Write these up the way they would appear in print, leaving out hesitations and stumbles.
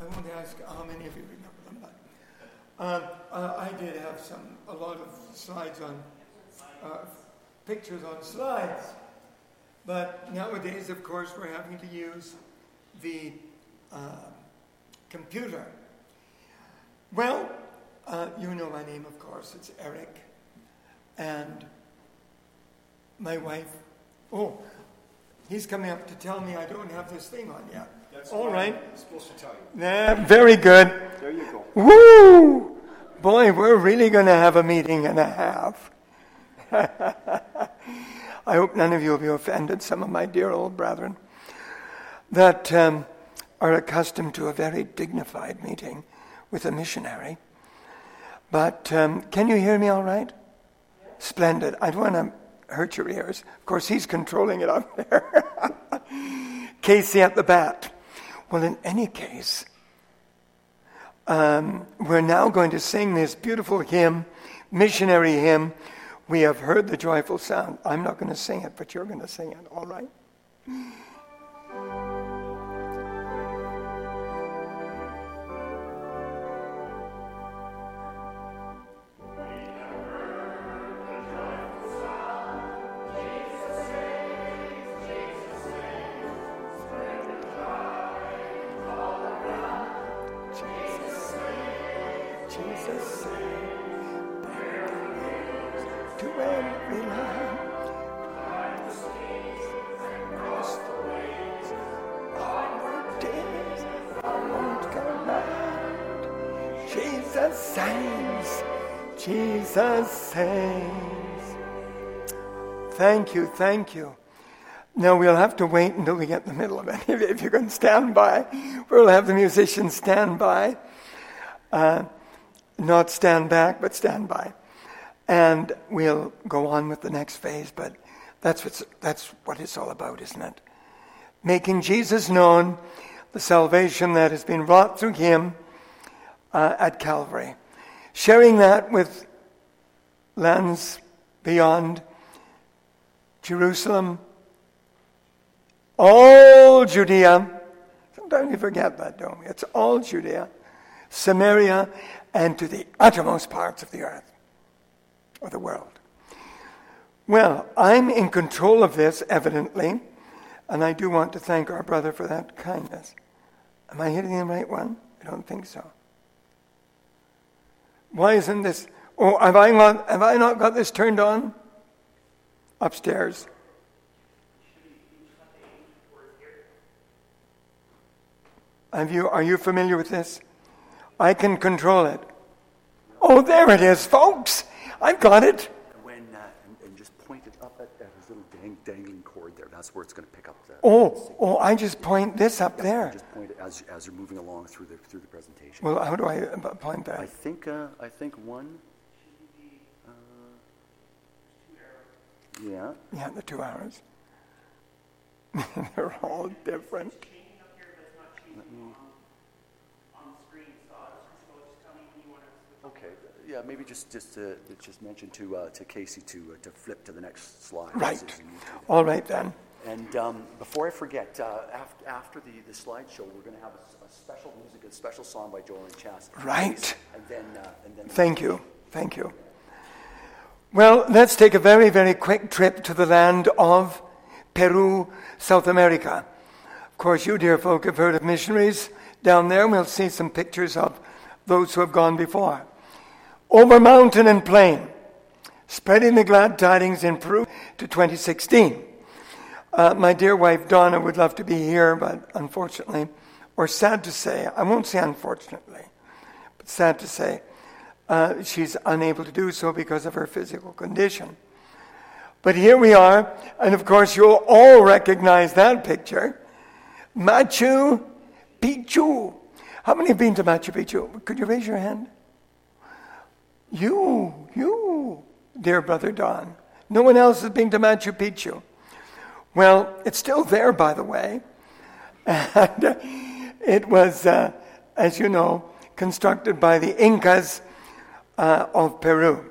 won't ask how many of you remember them, but I did have a lot of slides on, pictures on slides. But nowadays, of course, we're having to use the computer. Well, you know my name, of course. It's Eric. And my wife, he's coming up to tell me I don't have this thing on yet. That's all right. I'm supposed to tell you. Yeah, very good. There you go. Woo! Boy, we're really going to have a meeting and a half. I hope none of you will be offended, some of my dear old brethren, that are accustomed to a very dignified meeting with a missionary. But can you hear me all right? Splendid. I don't want to hurt your ears. Of course, he's controlling it up there. Casey at the bat. Well, in any case, we're now going to sing this beautiful hymn, missionary hymn. We have heard the joyful sound. I'm not going to sing it, but you're going to sing it, all right? Jesus saves. Thank you. Now we'll have to wait until we get in the middle of it. If you can stand by, we'll have the musicians stand by. Not stand back, but stand by. And we'll go on with the next phase, but that's what it's all about, isn't it? Making Jesus known, the salvation that has been wrought through him at Calvary. Sharing that with lands beyond Jerusalem, all Judea. Sometimes we forget that, don't we? It's all Judea, Samaria, and to the uttermost parts of the earth, or the world. Well, I'm in control of this, evidently, and I do want to thank our brother for that kindness. Am I hitting the right one? I don't think so. Why isn't this? Oh, have I not got this turned on? Upstairs. Are you familiar with this? I can control it. Oh, there it is, folks. I've got it. And just point it up at his little dangling cord there. That's where it's going to pick up the. Oh! I just point this up there. Just point it as you're moving along through the presentation. Well, how do I point that? I think one. Yeah. Yeah, the 2 arrows. They're all different. Okay. Yeah, maybe just mention to Casey to flip to the next slide. Right. All right then. And before I forget, after the slideshow, we're going to have a special music, a special song by Joel and Chas. Right. And then. Thank you. Well, let's take a very, very quick trip to the land of Peru, South America. Of course, you dear folk have heard of missionaries down there. We'll see some pictures of those who have gone before. Over mountain and plain, spreading the glad tidings in Peru to 2016. My dear wife Donna would love to be here, but unfortunately, or sad to say, I won't say unfortunately, but sad to say, she's unable to do so because of her physical condition. But here we are, and of course you'll all recognize that picture. Machu Picchu. How many have been to Machu Picchu? Could you raise your hand? You, dear Brother Don. No one else has been to Machu Picchu. Well, it's still there, by the way. And it was, as you know, constructed by the Incas of Peru.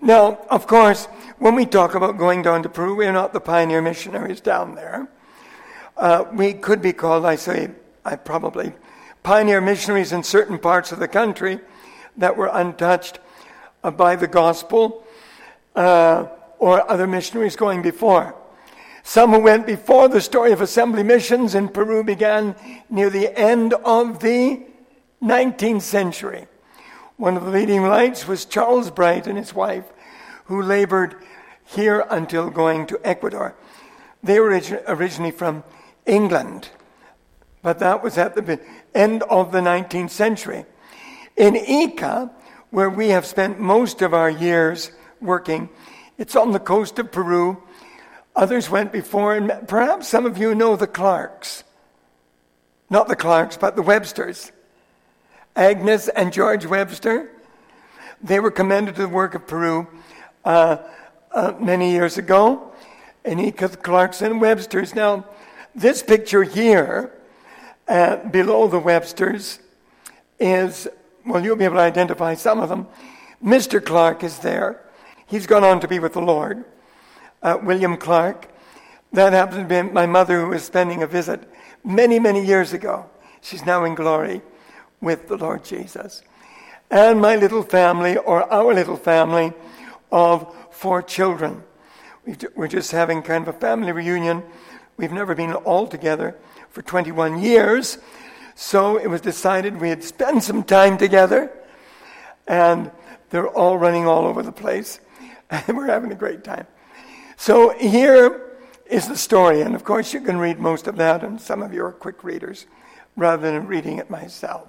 Now, of course, when we talk about going down to Peru, we're not the pioneer missionaries down there. We could be called, probably, pioneer missionaries in certain parts of the country that were untouched by the gospel, or other missionaries going before. Some who went before the story of assembly missions in Peru began near the end of the 19th century. One of the leading lights was Charles Bright and his wife, who labored here until going to Ecuador. They were originally from England, but that was at the end of the 19th century. In Ica, where we have spent most of our years working, it's on the coast of Peru. Others went before, and perhaps some of you know the Clarks. Not the Clarks, but the Websters. Agnes and George Webster. They were commended to the work of Peru many years ago. And Ica, the Clarks and Websters. Now, this picture here, below the Websters, is, well, you'll be able to identify some of them. Mr. Clark is there. He's gone on to be with the Lord. William Clark. That happened to be my mother, who was spending a visit many, many years ago. She's now in glory with the Lord Jesus. And my little family, or our little family, of 4 children. We're just having kind of a family reunion. We've never been all together for 21 years. So it was decided we'd spend some time together. And they're all running all over the place. And we're having a great time. So here is the story. And of course you can read most of that. And some of you are quick readers rather than reading it myself.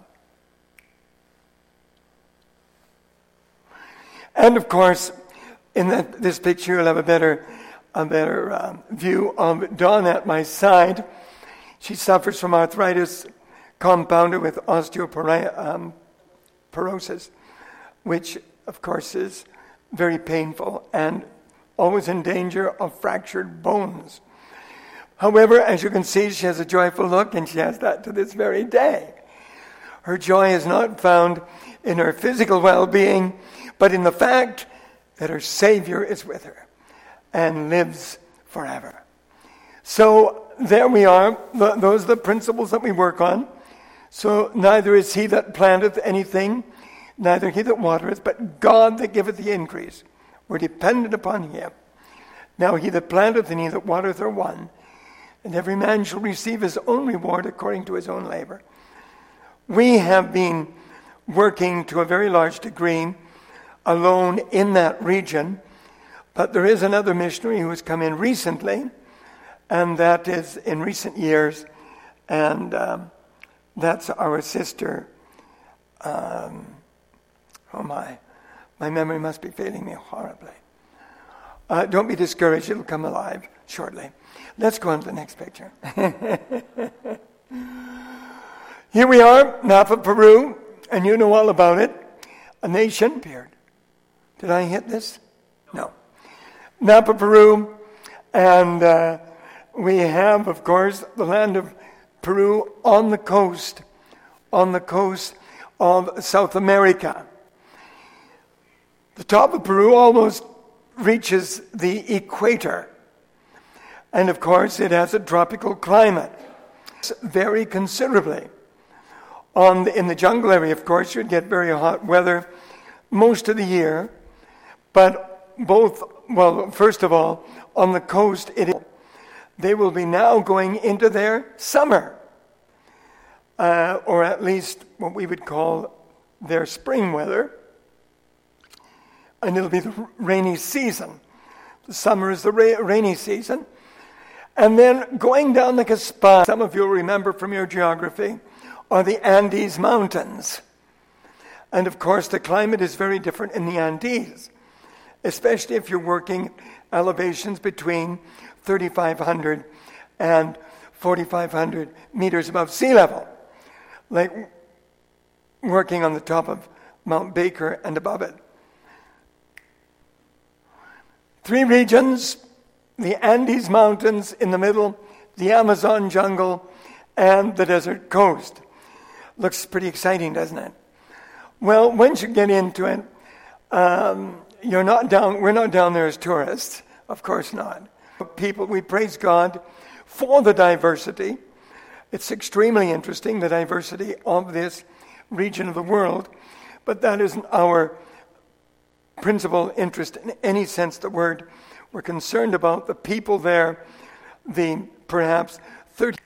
And of course, in this picture, you'll have a better view of Dawn at my side. She suffers from arthritis compounded with osteoporosis, which, of course, is very painful and always in danger of fractured bones. However, as you can see, she has a joyful look, and she has that to this very day. Her joy is not found in her physical well-being, but in the fact that her Savior is with her and lives forever. So there we are. Those are the principles that we work on. So neither is he that planteth anything, neither he that watereth, but God that giveth the increase. We're dependent upon him. Now he that planteth and he that watereth are one, and every man shall receive his own reward according to his own labor. We have been working to a very large degree alone in that region, but there is another missionary who has come in recently, and that is in recent years, and that's our sister. My memory must be failing me horribly. Don't be discouraged, it'll come alive shortly. Let's go on to the next picture. Here we are, map of Peru, and you know all about it. A nation. Did I hit this? No. Map of Peru, and we have, of course, the land of Peru on the coast of South America. The top of Peru almost reaches the equator. And of course, it has a tropical climate. It's very considerably. In the jungle area, of course, you'd get very hot weather most of the year. But first of all, on the coast, they will be now going into their summer. Or at least what we would call their spring weather. And it'll be the rainy season. The summer is the rainy season. And then going down like a spine, some of you will remember from your geography, are the Andes Mountains. And of course, the climate is very different in the Andes, especially if you're working elevations between 3,500 and 4,500 meters above sea level, like working on the top of Mount Baker and above it. 3 regions, the Andes Mountains in the middle, the Amazon jungle, and the desert coast. Looks pretty exciting, doesn't it? Well, once you get into it, we're not down there as tourists. Of course not. People, we praise God for the diversity. It's extremely interesting, the diversity of this region of the world. But that isn't our principal interest in any sense of the word. We're concerned about the people there, the perhaps 30.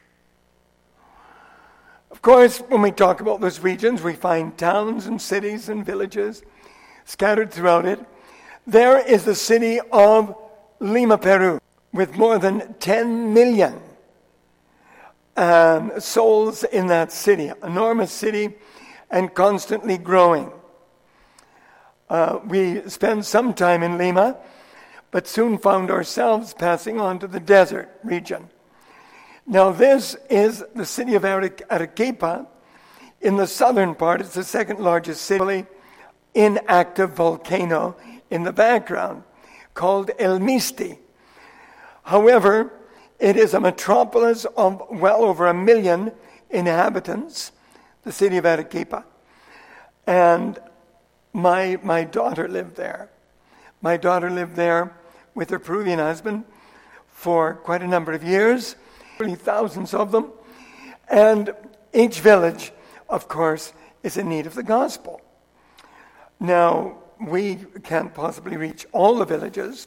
Of course, when we talk about those regions, we find towns and cities and villages scattered throughout it. There is the city of Lima, Peru, with more than 10 million souls in that city. Enormous city and constantly growing. We spent some time in Lima, but soon found ourselves passing on to the desert region. Now this is the city of Arequipa. In the southern part, it's the second largest city, inactive volcano in the background, called El Misti. However, it is a metropolis of well over 1 million inhabitants, the city of Arequipa. And my daughter lived there. My daughter lived there with her Peruvian husband for quite a number of years, really thousands of them. And each village, of course, is in need of the gospel. Now, we can't possibly reach all the villages,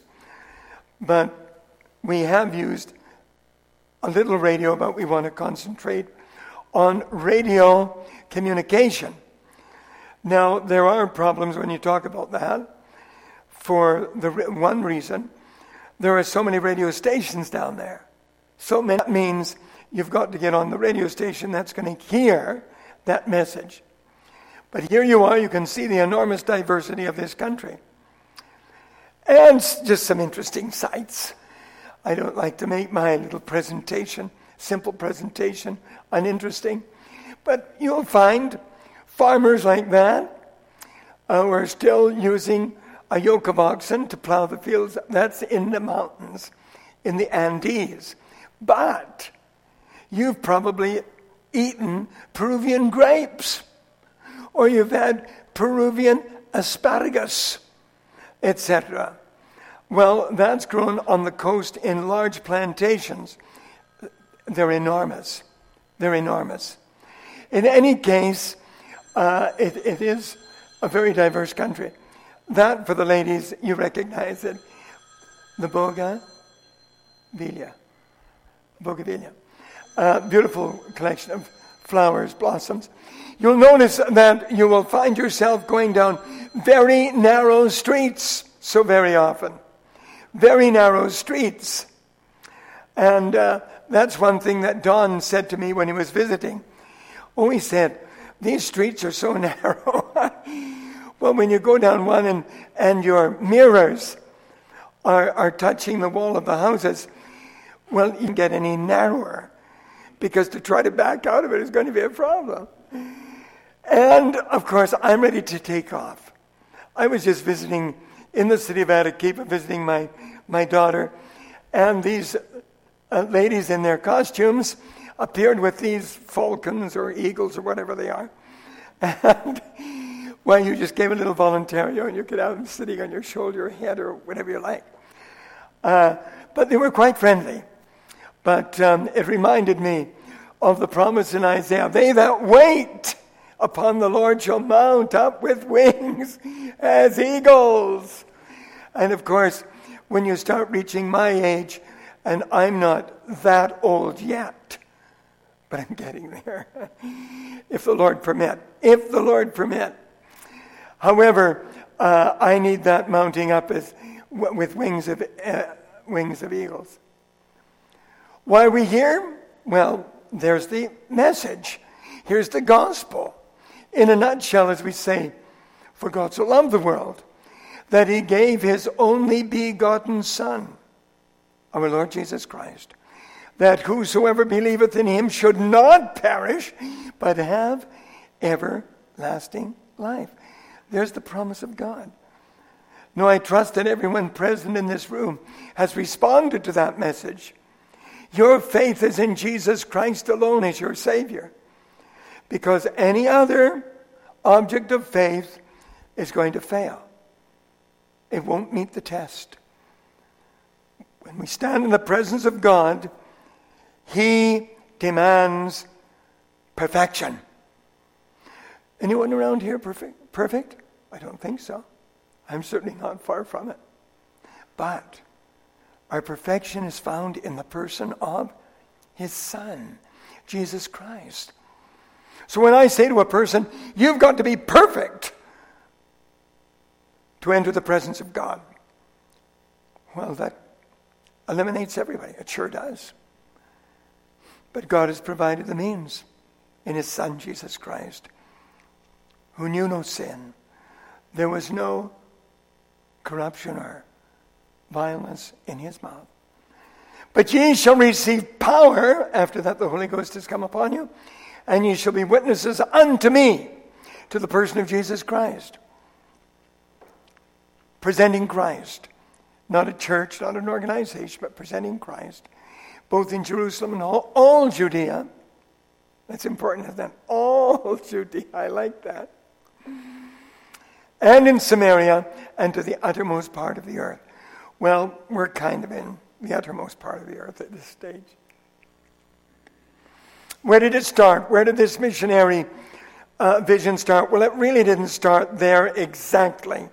but we have used a little radio, but we want to concentrate on radio communication. Now, there are problems when you talk about that. For the one reason, there are so many radio stations down there. So many, that means you've got to get on the radio station that's going to hear that message. But here you are, you can see the enormous diversity of this country. And just some interesting sights. I don't like to make my little presentation, simple presentation, uninteresting. But you'll find farmers like that who are still using a yoke of oxen to plow the fields. That's in the mountains, in the Andes. But you've probably eaten Peruvian grapes, or you've had Peruvian asparagus, etc. Well, that's grown on the coast in large plantations. They're enormous. They're enormous. In any case, it is a very diverse country. That, for the ladies, you recognize it. The bougainvillea. Beautiful collection of flowers, blossoms. You'll notice that you will find yourself going down very narrow streets so very often. Very narrow streets. And that's one thing that Don said to me when he was visiting. Oh, he said, these streets are so narrow. Well, when you go down one and your mirrors are touching the wall of the houses, well, you can't get any narrower, because to try to back out of it is going to be a problem. And, of course, I'm ready to take off. I was just visiting in the city of Arequipa, visiting my daughter, and these ladies in their costumes appeared with these falcons or eagles or whatever they are. And, well, you just gave a little voluntario and you could have them sitting on your shoulder or head or whatever you like. But they were quite friendly. But it reminded me of the promise in Isaiah, they that wait upon the Lord shall mount up with wings as eagles. And of course, when you start reaching my age, and I'm not that old yet, but I'm getting there, if the Lord permit. If the Lord permit. However, I need that mounting up with wings of eagles. Why are we here? Well, there's the message. Here's the gospel. In a nutshell, as we say, for God so loved the world, that he gave his only begotten Son, our Lord Jesus Christ, that whosoever believeth in him should not perish, but have everlasting life. There's the promise of God. No, I trust that everyone present in this room has responded to that message. Your faith is in Jesus Christ alone as your Savior, because any other object of faith is going to fail. it won't meet the test. When we stand in the presence of God, He demands perfection. Anyone around here perfect? I don't think so. I'm certainly not far from it. But our perfection is found in the person of His Son, Jesus Christ. So when I say to a person, you've got to be perfect to enter the presence of God, well, that eliminates everybody. It sure does. But God has provided the means in His Son, Jesus Christ, who knew no sin. There was no corruption or violence in His mouth. But ye shall receive power, after that the Holy Ghost has come upon you, and ye shall be witnesses unto me, to the person of Jesus Christ. Presenting Christ. Not a church, not an organization, but presenting Christ. Both in Jerusalem and all Judea. That's important, isn't it? All Judea, I like that. And in Samaria, and to the uttermost part of the earth. Well, we're kind of in the uttermost part of the earth at this stage. Where did it start? Where did this missionary vision start? Well, it really didn't start there exactly.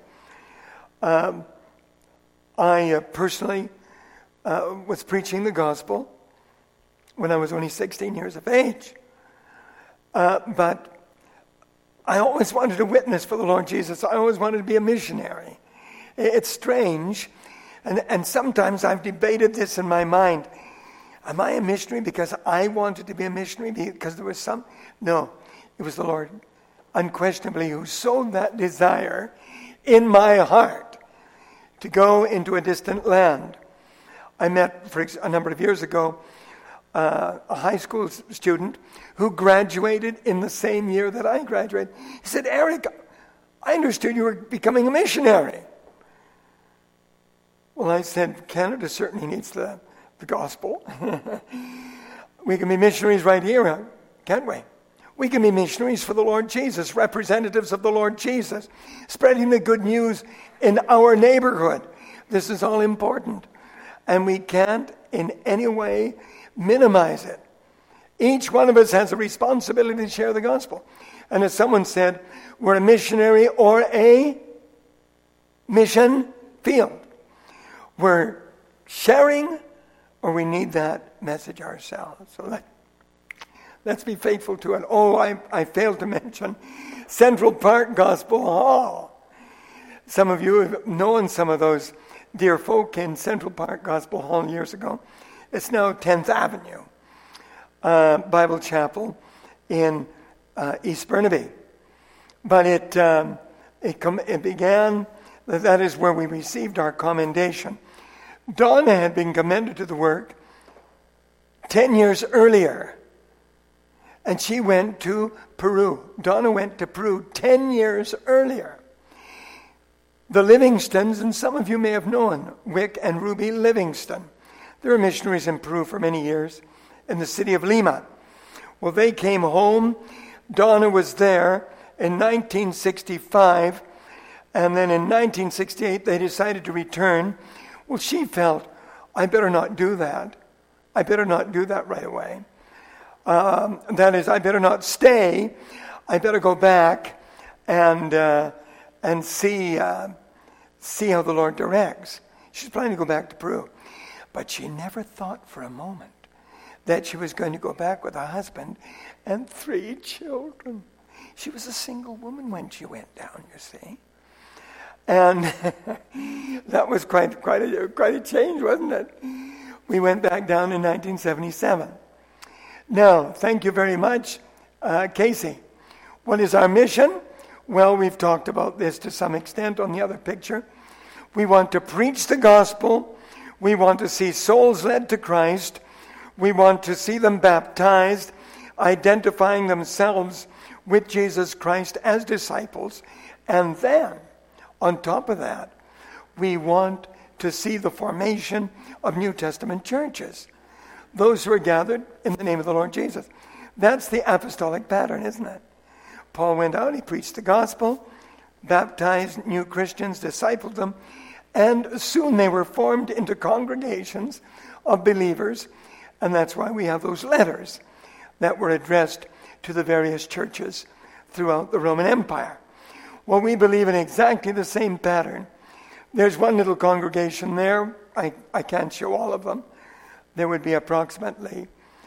I personally was preaching the gospel when I was only 16 years of age. But I always wanted to witness for the Lord Jesus. I always wanted to be a missionary. It's strange. And sometimes I've debated this in my mind. Am I a missionary because I wanted to be a missionary? Because there was some? No, it was the Lord, unquestionably, who sowed that desire in my heart to go into a distant land. I met, a number of years ago, a high school student who graduated in the same year that I graduated. He said, Eric, I understood you were becoming a missionary. Well, I said, Canada certainly needs the gospel. We can be missionaries right here, can't we? We can be missionaries for the Lord Jesus, representatives of the Lord Jesus, spreading the good news in our neighborhood. This is all important. And we can't in any way minimize it. Each one of us has a responsibility to share the gospel. And as someone said, we're a missionary or a mission field. We're sharing, or we need that message ourselves. So let's be faithful to it. Oh, I failed to mention Central Park Gospel Hall. Some of you have known some of those dear folk in Central Park Gospel Hall years ago. It's now 10th Avenue Bible Chapel in East Burnaby. But it began, that is where we received our commendation. Donna had been commended to the work 10 years earlier. And she went to Peru. Donna went to Peru 10 years earlier. The Livingstons, and some of you may have known Wick and Ruby Livingston. They were missionaries in Peru for many years in the city of Lima. Well, they came home. Donna was there in 1965. And then in 1968, they decided to return. Well, she felt, I better not do that. I better not do that right away. That is, I better not stay. I better go back and see how the Lord directs. She's planning to go back to Peru. But she never thought for a moment that she was going to go back with a husband and 3 children. She was a single woman when she went down, you see. And that was quite a change, wasn't it? We went back down in 1977. Now, thank you very much, Casey. What is our mission? Well, we've talked about this to some extent on the other picture. We want to preach the gospel. We want to see souls led to Christ. We want to see them baptized, identifying themselves with Jesus Christ as disciples. And then, on top of that, we want to see the formation of New Testament churches. Those who are gathered in the name of the Lord Jesus. That's the apostolic pattern, isn't it? Paul went out, he preached the gospel, baptized new Christians, discipled them, And soon they were formed into congregations of believers, and that's why we have those letters that were addressed to the various churches throughout the Roman Empire. Well, we believe in exactly the same pattern. There's one little congregation there. I can't show all of them. There would be approximately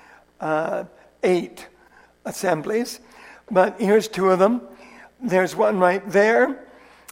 8 assemblies. But here's 2 of them. There's one right there.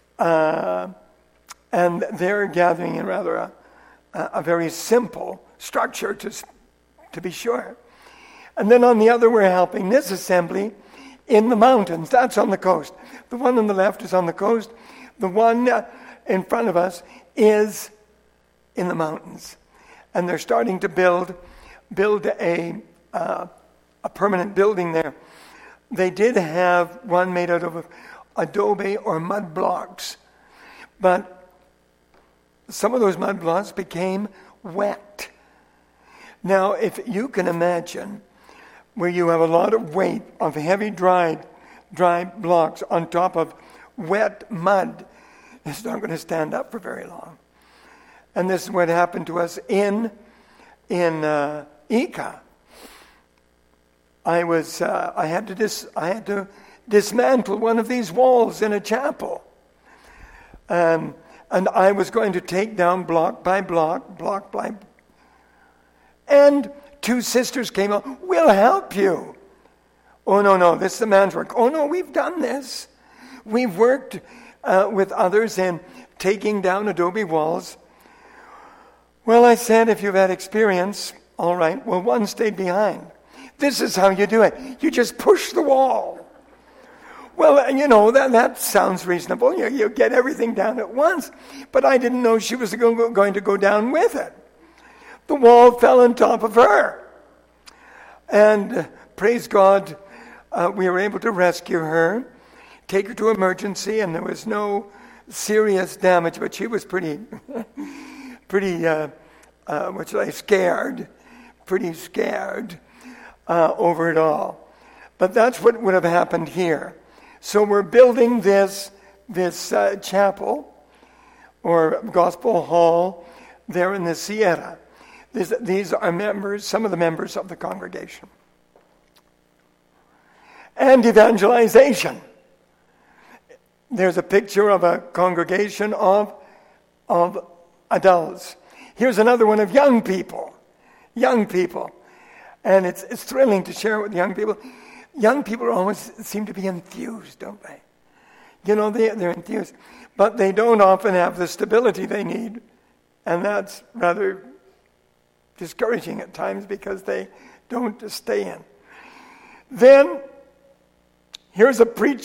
And they're gathering in rather a very simple structure, to be sure. And then on the other, we're helping this assembly in the mountains. That's on the coast. The one on the left is on the coast. The one in front of us is in the mountains. And they're starting to build a permanent building there. They did have one made out of adobe or mud blocks. But some of those mud blocks became wet. Now, if you can imagine where you have a lot of weight of heavy dry blocks on top of wet mud, it's not going to stand up for very long. And this is what happened to us in Ica. I had to dismantle one of these walls in a chapel. And I was going to take down block by block. And 2 sisters came up, "We'll help you." "Oh, no, this is the man's work." "Oh, no, we've done this. We've worked with others in taking down adobe walls." Well, I said, if you've had experience, all right, well, one stayed behind. This is how you do it. You just push the wall. Well, that sounds reasonable. You get everything down at once. But I didn't know she was going to go down with it. The wall fell on top of her. And praise God, we were able to rescue her, take her to emergency, and there was no serious damage, but she was pretty scared over it all. But that's what would have happened here. So we're building this chapel or gospel hall there in the Sierra. These are some of the members of the congregation. And evangelization. There's a picture of a congregation of adults. Here's another one of young people. And it's thrilling to share it with young people. Young people always seem to be enthused, don't they? They're enthused. But they don't often have the stability they need. And that's rather discouraging at times because they don't stay in. Then, here's a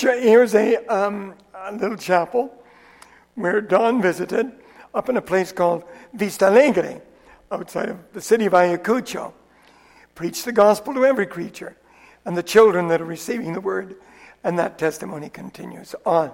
little chapel where Don visited up in a place called Vista Alegre, outside of the city of Ayacucho. Preach the gospel to every creature and the children that are receiving the word. And that testimony continues on.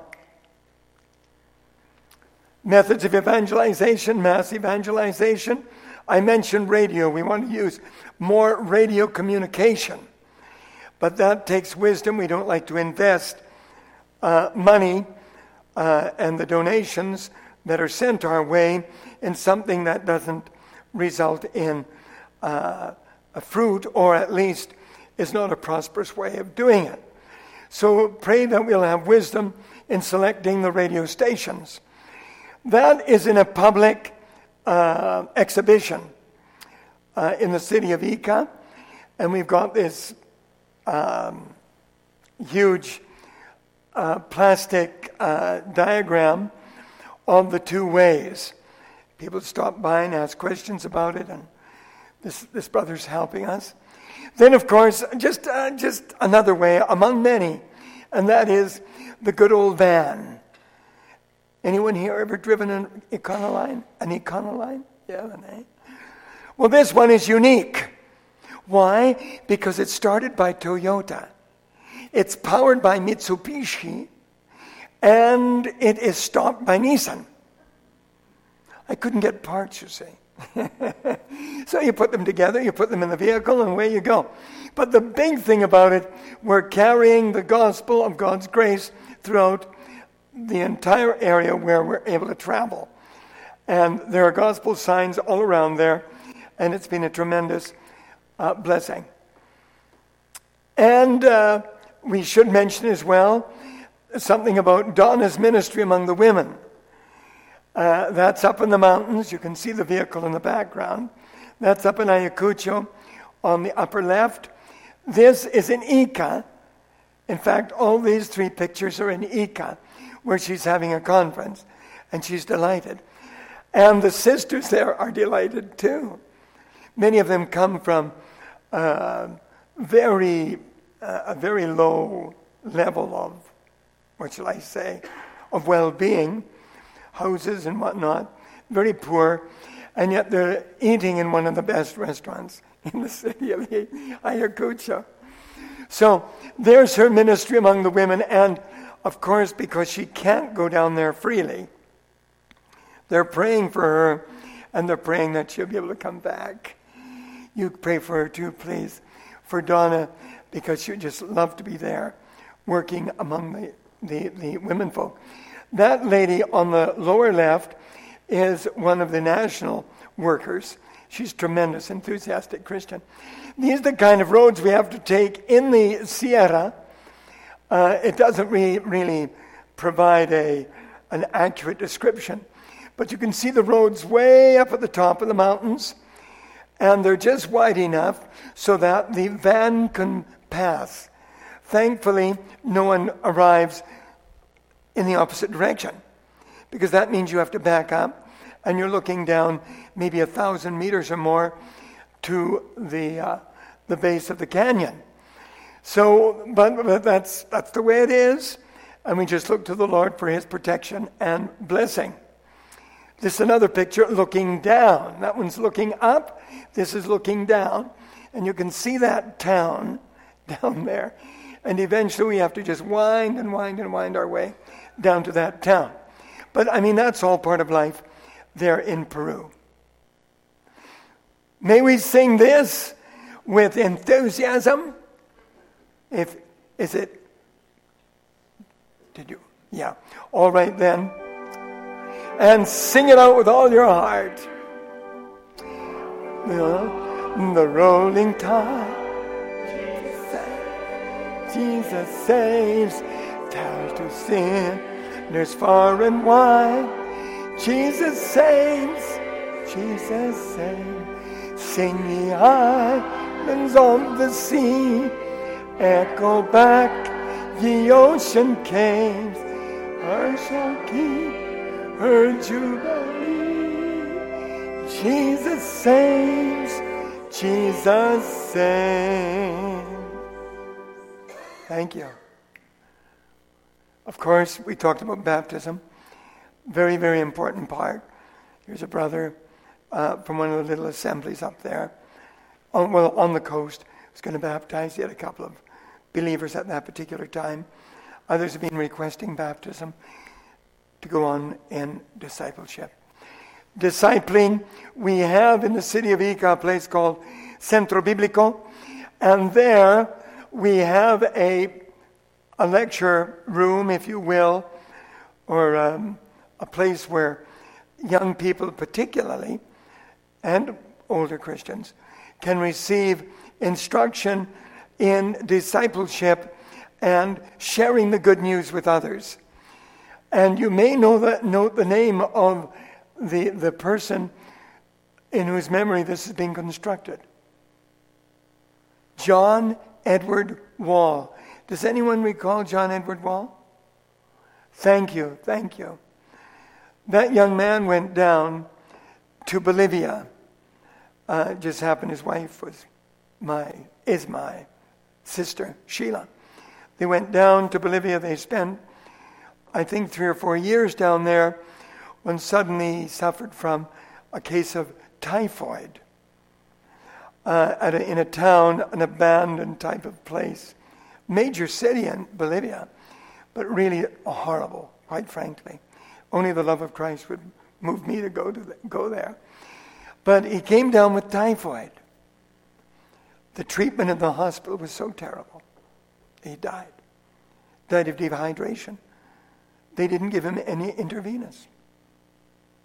Methods of evangelization, mass evangelization. I mentioned radio. We want to use more radio communication. But that takes wisdom. We don't like to invest money and the donations that are sent our way in something that doesn't result in a fruit, or at least is not a prosperous way of doing it. So pray that we'll have wisdom in selecting the radio stations. That is in a public exhibition in the city of Ica. And we've got this huge plastic diagram of the 2 ways. People stop by and ask questions about it, and this brother's helping us. Then, of course, just another way among many, and that is the good old van. Anyone here ever driven an Econoline? An Econoline? Yeah, eh? Well, this one is unique. Why? Because it's started by Toyota. It's powered by Mitsubishi, and it is stopped by Nissan. I couldn't get parts, you see. So you put them together, you put them in the vehicle, and away you go. But the big thing about it, we're carrying the gospel of God's grace throughout the entire area where we're able to travel. And there are gospel signs all around there, and it's been a tremendous blessing. And we should mention as well something about Donna's ministry among the women. That's up in the mountains. You can see the vehicle in the background. That's up in Ayacucho on the upper left. This is in Ica. In fact, all these three pictures are in Ica, where she's having a conference, and she's delighted. And the sisters there are delighted too. Many of them come from a very low level of, what shall I say, of well-being, houses and whatnot, very poor, and yet they're eating in one of the best restaurants in the city of Ayacucho. So there's her ministry among the women, and of course, because she can't go down there freely, they're praying for her, and they're praying that she'll be able to come back. You pray for her too, please, for Donna, because she'd just love to be there, working among the women folk. That lady on the lower left is one of the national workers. She's tremendous, enthusiastic Christian. These are the kind of roads we have to take in the Sierra. It doesn't really provide an accurate description, but you can see the roads way up at the top of the mountains, and they're just wide enough so that the van can pass. Thankfully, no one arrives in the opposite direction, because that means you have to back up, and you're looking down maybe 1,000 meters or more to the base of the canyon. So, but that's the way it is, and we just look to the Lord for His protection and blessing. This is another picture looking down. That one's looking up. This is looking down, and you can see that town down there. And eventually we have to just wind our way down to that town. But I mean, that's all part of life there in Peru. May we sing this with enthusiasm. Did you? Yeah. All right then. And sing it out with all your heart. The rolling tide. Jesus saves, tells to sin, there's far and wide. Jesus saves, sing ye islands of the sea, echo back ye ocean caves, earth shall keep her jubilee. Jesus saves, Jesus saves. Thank you. Of course, we talked about baptism. Very, very important part. Here's a brother from one of the little assemblies up there, on the coast, who's going to baptize. He had a couple of believers at that particular time. Others have been requesting baptism to go on in discipleship. Discipling, we have in the city of Ica a place called Centro Bíblico, and there we have a lecture room, if you will, or a place where young people particularly, and older Christians, can receive instruction in discipleship and sharing the good news with others. And you may note the name of the person in whose memory this is being constructed. John Edward Wall. Does anyone recall John Edward Wall? Thank you. That young man went down to Bolivia. Just happened his wife is my sister, Sheila. They went down to Bolivia. They spent, I think, 3 or 4 years down there, when suddenly he suffered from a case of typhoid. In a town, an abandoned type of place. Major city in Bolivia, but really horrible, quite frankly. Only the love of Christ would move me to go there. But he came down with typhoid. The treatment in the hospital was so terrible. He died of dehydration. They didn't give him any intravenous.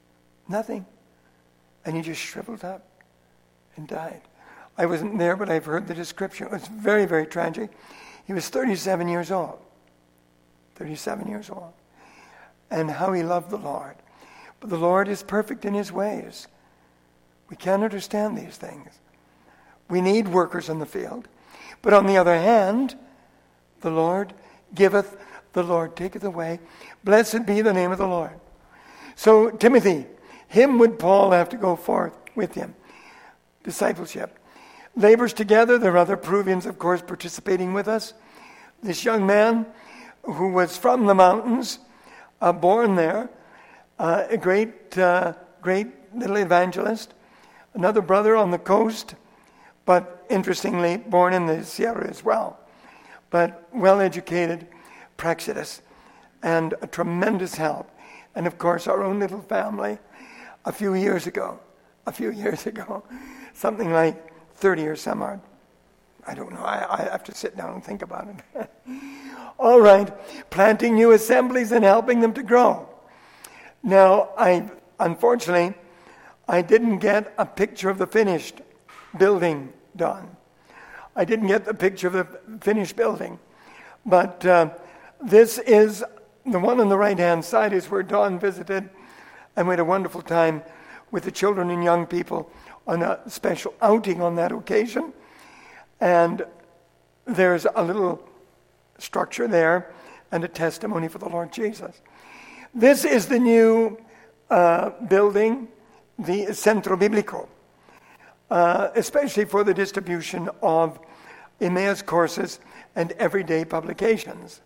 Nothing. And he just shriveled up and died. I wasn't there, but I've heard the description. It was very, very tragic. He was 37 years old. 37 years old. And how he loved the Lord. But the Lord is perfect in his ways. We can't understand these things. We need workers in the field. But on the other hand, the Lord giveth, the Lord taketh away. Blessed be the name of the Lord. So Timothy, him would Paul have to go forth with him. Discipleship. Labors together. There are other Peruvians, of course, participating with us. This young man who was from the mountains, born there, a great little evangelist. Another brother on the coast, but interestingly, born in the Sierra as well. But well-educated, Praxedis, and a tremendous help. And of course, our own little family, a few years ago, something like 30 or some odd. I don't know. I have to sit down and think about it. All right. Planting new assemblies and helping them to grow. Now, unfortunately, I didn't get a picture of the finished building done. I didn't get the picture of the finished building. But this is, the one on the right-hand side is where Don visited, and we had a wonderful time with the children and young people on a special outing on that occasion. And there's a little structure there and a testimony for the Lord Jesus. This is the new building, the Centro Bíblico, especially for the distribution of Emmaus courses and everyday publications.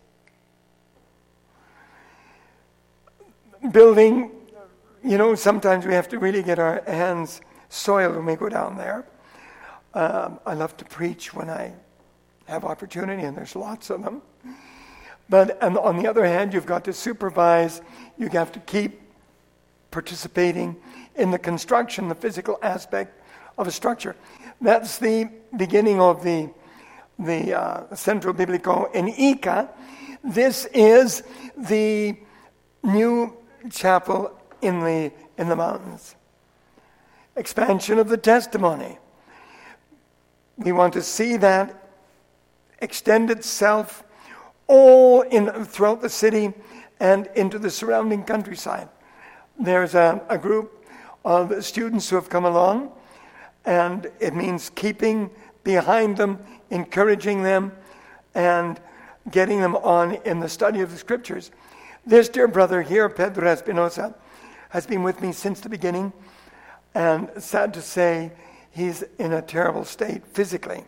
Building, sometimes we have to really get our hands soiled when we go down there. I love to preach when I have opportunity, and there's lots of them. But on the other hand, you've got to supervise, you have to keep participating in the construction, the physical aspect of a structure. That's the beginning of the Centro Bíblico in Ica. This is the new chapel in the mountains. Expansion of the testimony. We want to see that extend itself all throughout the city and into the surrounding countryside. There's a group of students who have come along, and it means keeping behind them, encouraging them, and getting them on in the study of the Scriptures. This dear brother here, Pedro Espinosa, has been with me since the beginning, and sad to say, he's in a terrible state physically.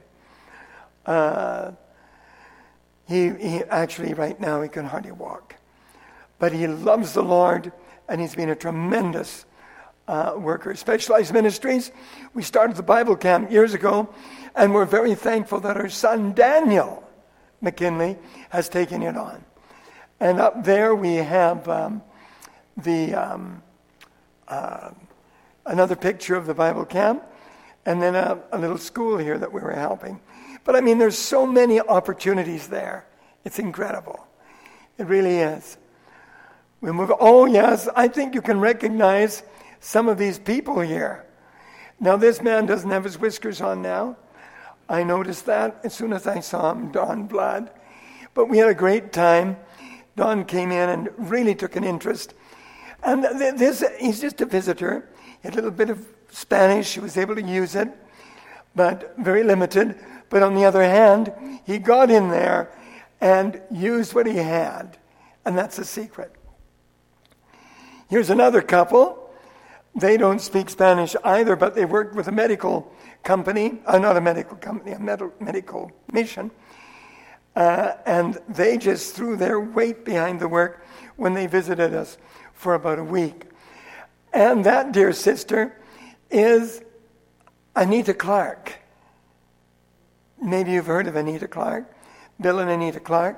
He actually, right now, he can hardly walk. But he loves the Lord, and he's been a tremendous worker. Specialized Ministries, we started the Bible camp years ago, and we're very thankful that our son Daniel McKinley has taken it on. And up there we have another picture of the Bible camp, and then a little school here that we were helping. But there's so many opportunities there. It's incredible. It really is. We move. Oh, yes, I think you can recognize some of these people here. Now, this man doesn't have his whiskers on now. I noticed that as soon as I saw him, Don Blood. But we had a great time. Don came in and really took an interest. And he's just a visitor. He had a little bit of Spanish. He was able to use it, but very limited. But on the other hand, he got in there and used what he had. And that's the secret. Here's another couple. They don't speak Spanish either, but they worked with a medical company, not a medical company, a medical mission. And they just threw their weight behind the work when they visited us for about a week. And that dear sister is Anita Clark. Maybe you've heard of Anita Clark, Bill and Anita Clark.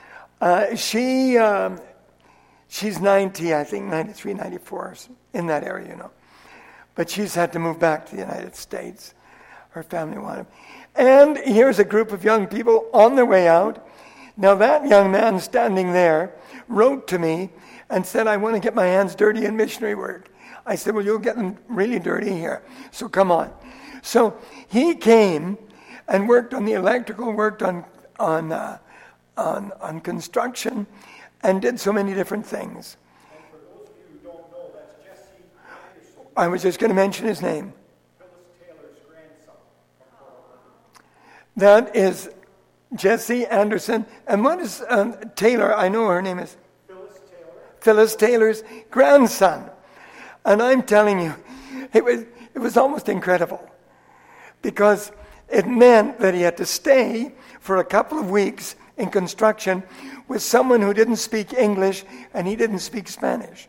She's 90, I think, 93, 94, in that area, But she's had to move back to the United States. Her family wanted. And here's a group of young people on their way out. Now that young man standing there wrote to me and said, I want to get my hands dirty in missionary work. I said, well, you'll get them really dirty here. So come on. So he came and worked on the electrical, worked on construction, and did so many different things. And for those of you who don't know, that's Jesse Anderson. I was just going to mention his name. Phyllis Taylor's grandson. That is Jesse Anderson. And what is Taylor? I know her name is Phyllis Taylor's grandson. And I'm telling you, it was almost incredible, because it meant that he had to stay for a couple of weeks in construction with someone who didn't speak English and he didn't speak Spanish.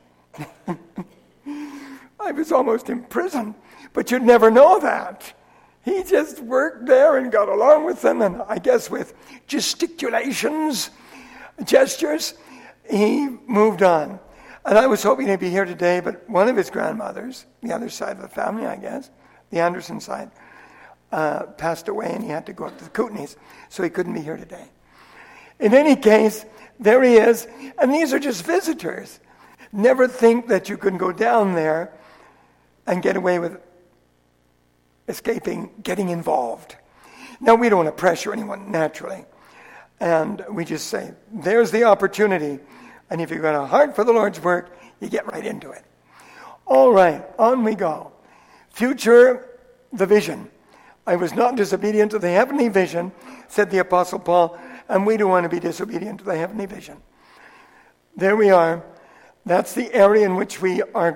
I was almost imprisoned, but you'd never know that. He just worked there and got along with them, and I guess with gesticulations, gestures, he moved on. And I was hoping he'd be here today, but one of his grandmothers, the other side of the family, I guess, the Anderson side, passed away, and he had to go up to the Kootenays, so he couldn't be here today. In any case, there he is, and these are just visitors. Never think that you can go down there and get away with escaping getting involved. Now, we don't want to pressure anyone, naturally, and we just say, there's the opportunity, and if you've got a heart for the Lord's work, you get right into it. All right, on we go. Future, the vision. I was not disobedient to the heavenly vision, said the Apostle Paul, and we don't want to be disobedient to the heavenly vision. There we are. That's the area in which we are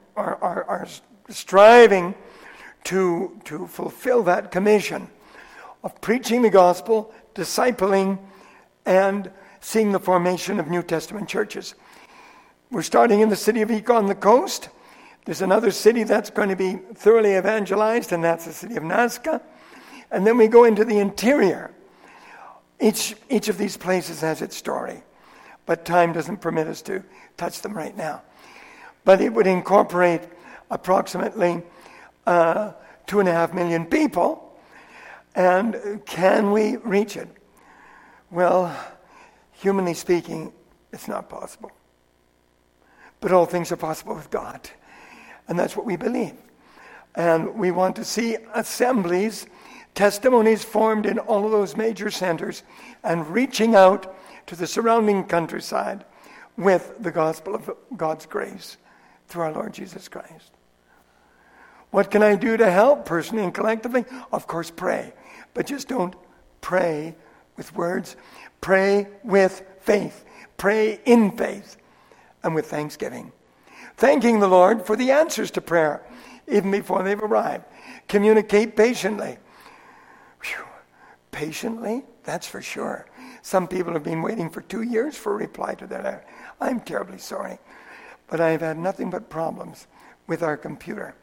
striving to fulfill that commission of preaching the gospel, discipling, and seeing the formation of New Testament churches. We're starting in the city of Eka on the coast. There's another city that's going to be thoroughly evangelized, and that's the city of Nazca. And then we go into the interior. Each of these places has its story, but time doesn't permit us to touch them right now. But it would incorporate approximately 2.5 million people. And can we reach it? Well, humanly speaking, it's not possible. But all things are possible with God. And that's what we believe. And we want to see assemblies, testimonies formed in all of those major centers, and reaching out to the surrounding countryside with the gospel of God's grace through our Lord Jesus Christ. What can I do to help personally and collectively? Of course, pray. But just don't pray with words. Pray with faith. Pray in faith and with thanksgiving. Thanking the Lord for the answers to prayer, even before they've arrived. Communicate patiently. Whew. Patiently? That's for sure. Some people have been waiting for 2 years for a reply to their letter. I'm terribly sorry. But I've had nothing but problems with our computer.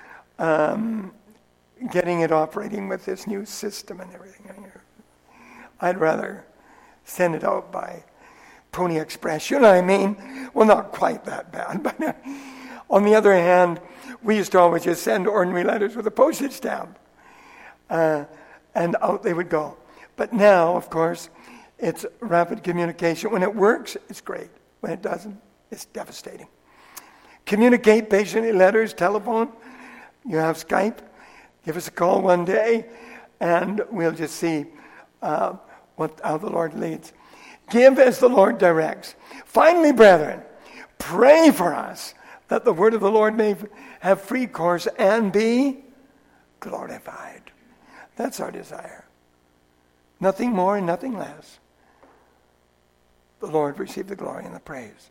Getting it operating with this new system and everything. I'd rather send it out by Pony Express, you know what I mean? Well, not quite that bad, but on the other hand, we used to always just send ordinary letters with a postage stamp, and out they would go. But now, of course, it's rapid communication. When it works, it's great. When it doesn't, it's devastating. Communicate patiently, letters, telephone. You have Skype. Give us a call one day, and we'll just see how the Lord leads. Give as the Lord directs. Finally, brethren, pray for us that the word of the Lord may have free course and be glorified. That's our desire. Nothing more and nothing less. The Lord receive the glory and the praise.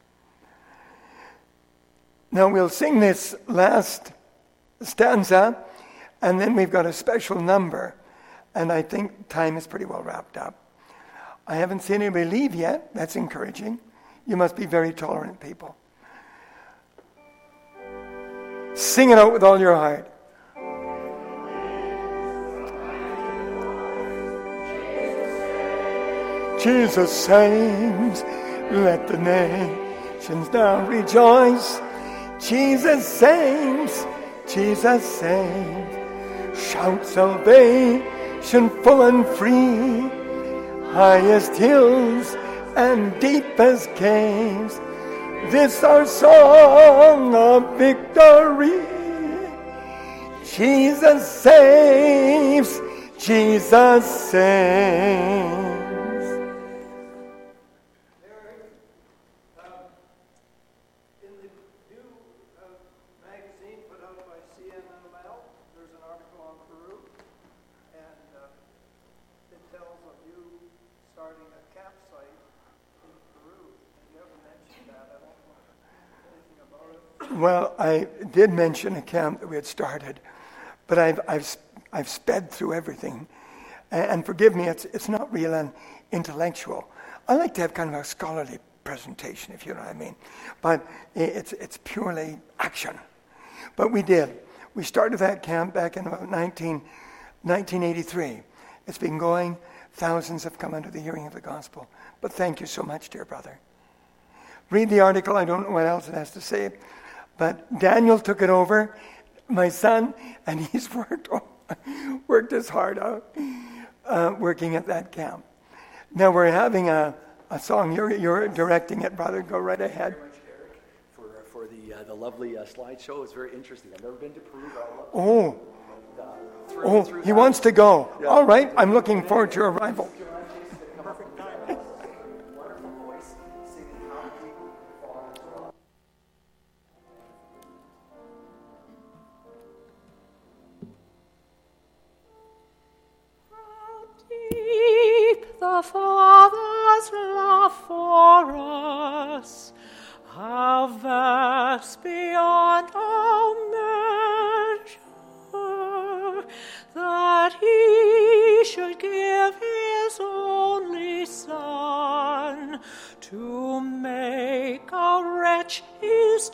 Now we'll sing this last stanza, and then we've got a special number, and I think time is pretty well wrapped up. I haven't seen anybody leave yet. That's encouraging. You must be very tolerant people. Sing it out with all your heart. Jesus saves, let the nations now rejoice. Jesus saves, Jesus saves. Shout salvation full and free. Highest hills and deepest caves, This our song of victory. Jesus saves, Jesus saves. In the new magazine put out by CNML, there's an article on Peru, and it tells of you starting a campsite in Peru. And you haven't mentioned that. I don't know anything about it. Well, I did mention a camp that we had started, but I've sped through everything. And forgive me, it's not real and intellectual. I like to have kind of a scholarly presentation, if you know what I mean. But it's purely action. But we did. We started that camp back in about 1983. It's been going. Thousands have come under the hearing of the gospel. But thank you so much, dear brother. Read the article. I don't know what else it has to say. But Daniel took it over, my son, and he's worked his heart out working at that camp. Now we're having a song. You're directing it, brother. Go right ahead. Thank you very much, Eric, for the lovely slideshow. It's very interesting. I've never been to Peru. He wants to go. Yeah. All right. I'm looking forward to your arrival. The Father's love for us, how vast beyond our measure, that He should give His only Son to make a wretch His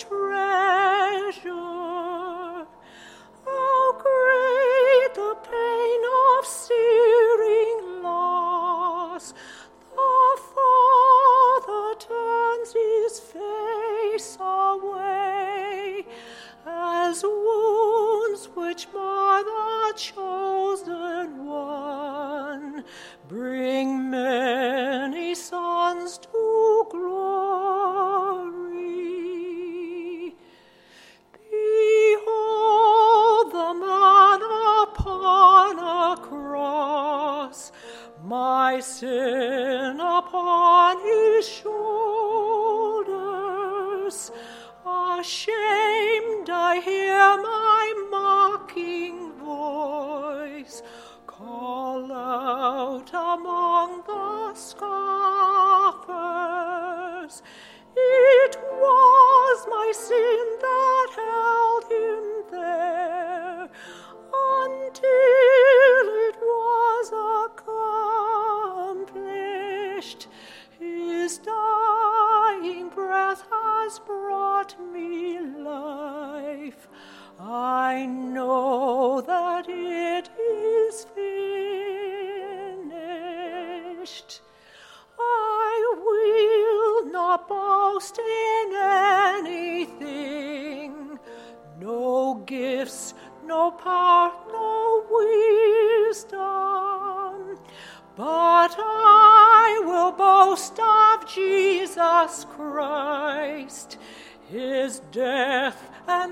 treasure. How great the pain of searing loss! The Father turns His face away, as wounds which mar the chosen one bring many sons to glory. Behold the man upon a cross, my sin upon His shoulders. Ashamed I hear my mocking voice call out among the scoffers. It was my sin that held Him there until it was accomplished. His dying breath has brought me life. I know that it is finished. I will not boast in anything, no gifts, no power, no wisdom, but I will boast of Jesus Christ, His death and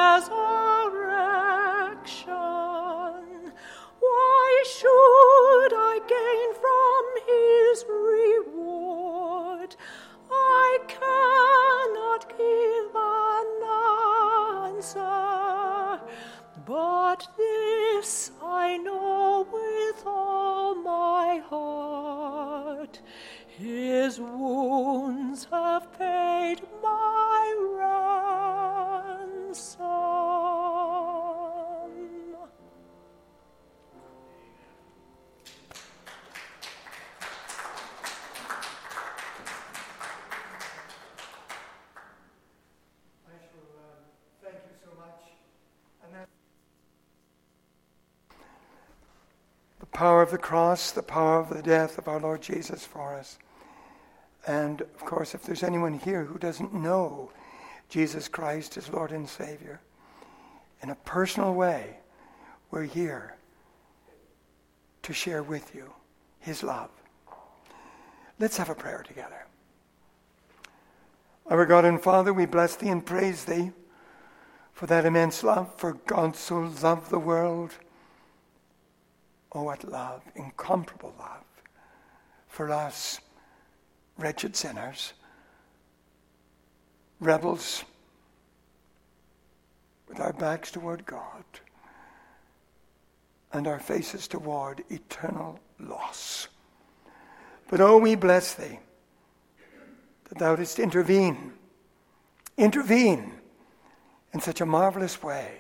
resurrection. Why should I gain from His reward? I cannot give an answer, but this I know with all my heart: His wounds have paid my ransom. Thank you so much. And that the power of the cross, the power of the death of our Lord Jesus for us. And of course, if there's anyone here who doesn't know Jesus Christ as Lord and Savior, in a personal way, we're here to share with you His love. Let's have a prayer together. Our God and Father, we bless thee and praise thee for that immense love. For God so loved the world. Oh, what love, incomparable love for us, wretched sinners, rebels with our backs toward God and our faces toward eternal loss. But oh, we bless thee that thou didst intervene in such a marvelous way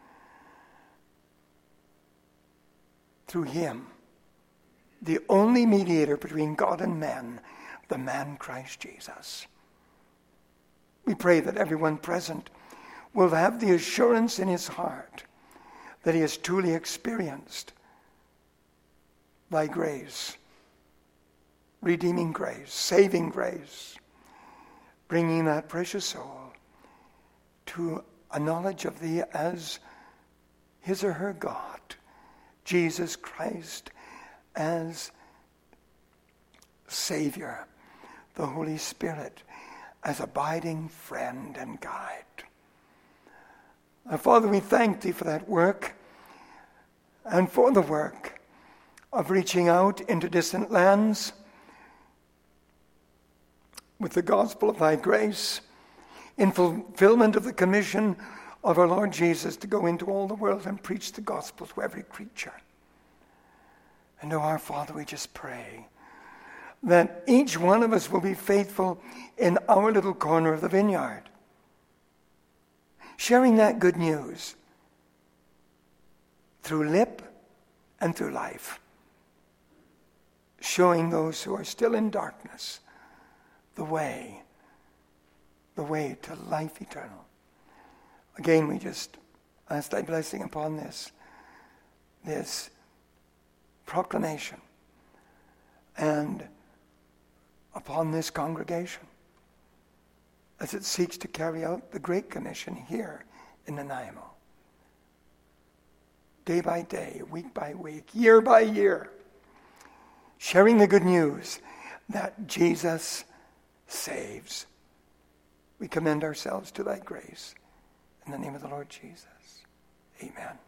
through him, the only mediator between God and men, the man Christ Jesus. We pray that everyone present will have the assurance in his heart that he has truly experienced thy grace, redeeming grace, saving grace, bringing that precious soul to a knowledge of thee as his or her God, Jesus Christ as Savior, the Holy Spirit as abiding friend and guide. Father, we thank thee for that work and for the work of reaching out into distant lands with the gospel of thy grace, in fulfillment of the commission of our Lord Jesus to go into all the world and preach the gospel to every creature. And oh, our Father, we just pray that each one of us will be faithful in our little corner of the vineyard, sharing that good news through lip and through life, showing those who are still in darkness the way to life eternal. Again, we just ask thy blessing upon this proclamation and upon this congregation as it seeks to carry out the Great Commission here in Nanaimo. Day by day, week by week, year by year, sharing the good news that Jesus saves. We commend ourselves to thy grace. In the name of the Lord Jesus. Amen.